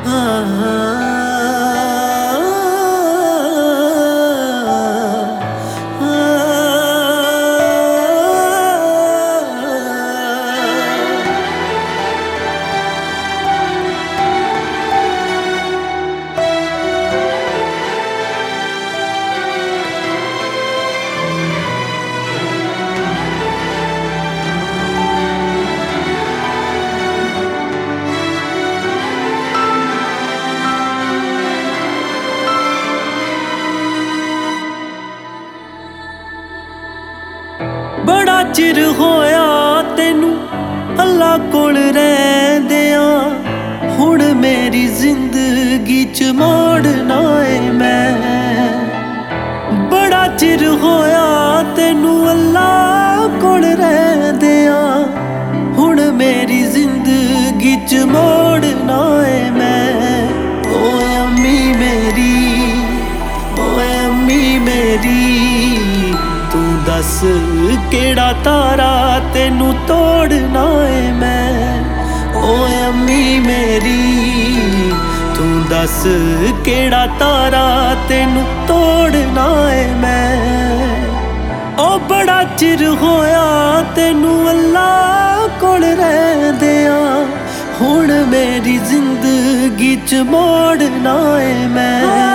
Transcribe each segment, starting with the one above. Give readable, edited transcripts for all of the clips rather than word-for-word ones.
बड़ा चिर होया तेनू अल्लाह कोल रहिंदियां, हुण मेरी जिंदगी च मोड़ना है मैं। बड़ा चिर होया तेनू अल्लाह कोल रहिंदियां, हुण मेरी जिंदगी च मोड़ना है मैं। ओए अम्मी मेरी, ओए अम्मी मेरी, तू दस केड़ा तारा तेनू तोड़ना है मैं। ओए अम्मी मेरी, तू दस केड़ा तारा तेनू तोड़ना है मैं। ओ बड़ा चिर होया तेनू अल्लाह कोल रहिंदियां, हुण मेरी जिंदगी च मोड़ना है मैं।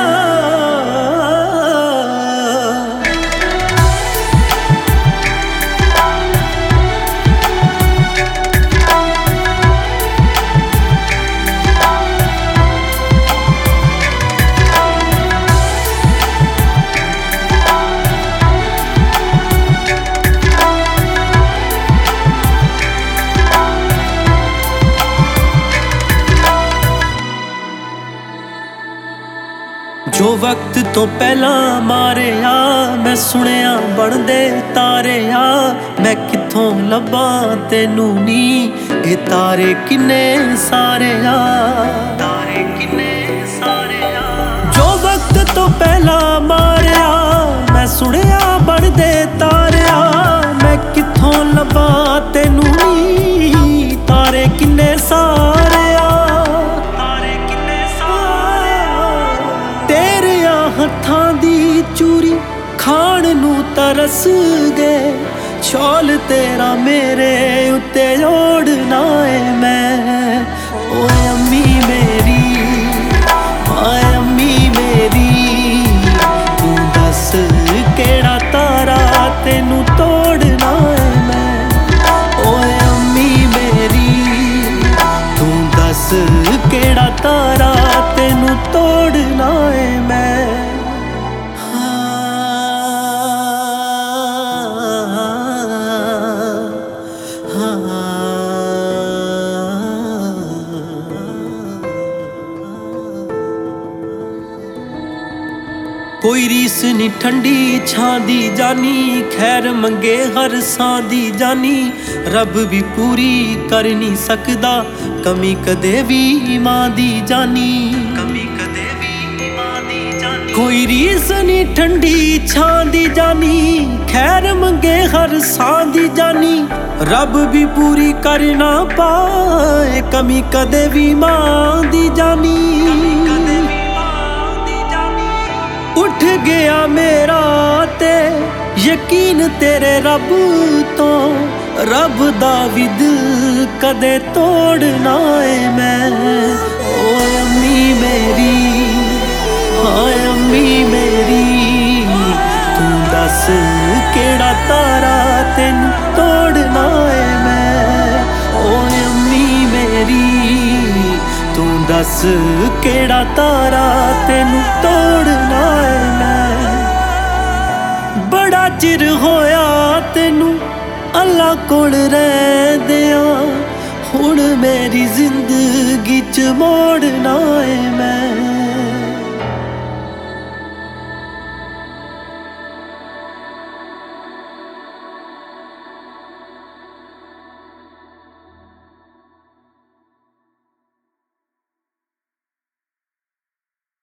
जो वक्त तो पहला मारे आ, मैं सुनिया बनदे तारे आ। मैं कित्थों लब्बां तेनू नी, ये तारे किन्ने सारे आ, तारे किन्ने सारे आ। जो वक्त तो पहला मारे आ, मैं सुनिया बनदे तारे आ। मैं कित्थों लब्बां तेनू नी, तारे किन्ने सारे आ, तारे किन्ने सारे आ। तेरिया हत्थां दी चूरी खाण नू तरस गए, शॉल तेरा मेरे उत्ते ओढ़ना है मैं। ओए अम्मी मेरी, हाय अम्मी मेरी, तू दस केड़ा तारा तेनू तोड़ना है मैं। ओए अम्मी मेरी, तू दस केड़ा तारा तेनू तोड़ना है मैं। कोई रीस नी ठंडी छां दी जानी, खैर मंगे हर सां दी जानी। रब भी पूरी कर नहीं सकदा, कमी कदे भी मां दी जानी, कमी कदे भी मां दी जानी। कोई रीस नी ठंडी छां दी जानी, खैर मंगे हर सां दी जानी। रब भी पूरी कर ना पाए, कमी कदे भी मां दी जानी। उठ गया मेरा ते यकीन तेरे रब तो, रब दा भी दिल कदे तोड़ना है मैं। ओए अम्मी मेरी, हाय अम्मी मेरी, तू दस केड़ा तारा तेनू तोड़ना है मैं। ओए अम्मी मेरी, तू दस केड़ा तारा तेनू तोड़ना है मैं। बड़ा चिर होया तेनू अल्लाह कोल रहिंदियां, हुण मेरी जिंदगी च मोड़ना है मैं।